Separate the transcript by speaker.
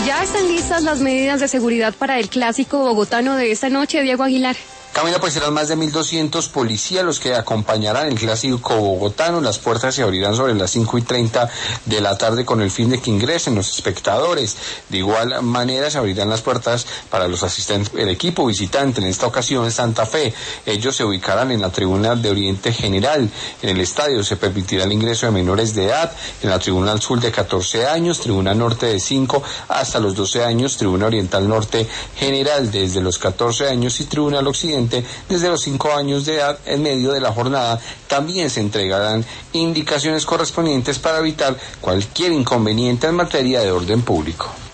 Speaker 1: Ya están listas las medidas de seguridad para el clásico bogotano de esta noche, Diego Aguilar.
Speaker 2: Camila, pues serán más de 1.200 policías los que acompañarán el clásico bogotano. Las puertas se abrirán sobre las 5:30 de la tarde con el fin de que ingresen los espectadores. De igual manera se abrirán las puertas para los asistentes, el equipo visitante, en esta ocasión Santa Fe. Ellos se ubicarán en la tribuna de Oriente General. En el estadio se permitirá el ingreso de menores de edad. En la tribuna al sur de 14 años, tribuna norte de 5 hasta los 12 años, tribuna oriental norte general desde los 14 años y tribuna al occidente desde los 5 años de edad. En medio de la jornada también se entregarán indicaciones correspondientes para evitar cualquier inconveniente en materia de orden público.